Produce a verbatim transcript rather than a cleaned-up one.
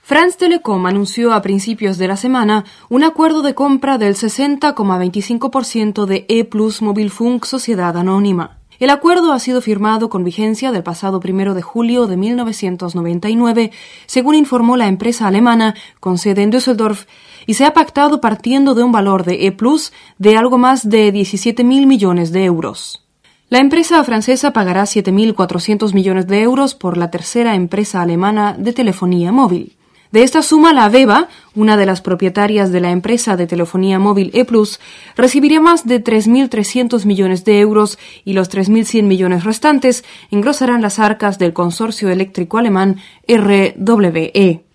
France Telecom anunció a principios de la semana un acuerdo de compra del sesenta coma veinticinco por ciento de E Plus Mobilfunk Sociedad Anónima. El acuerdo ha sido firmado con vigencia del pasado primero de julio de mil novecientos noventa y nueve, según informó la empresa alemana con sede en Düsseldorf, y se ha pactado partiendo de un valor de E Plus de algo más de diecisiete mil millones de euros. La empresa francesa pagará siete mil cuatrocientos millones de euros por la tercera empresa alemana de telefonía móvil. De esta suma, la Veva, una de las propietarias de la empresa de telefonía móvil E Plus, recibiría más de tres mil trescientos millones de euros y los tres mil cien millones restantes engrosarán las arcas del consorcio eléctrico alemán R W E.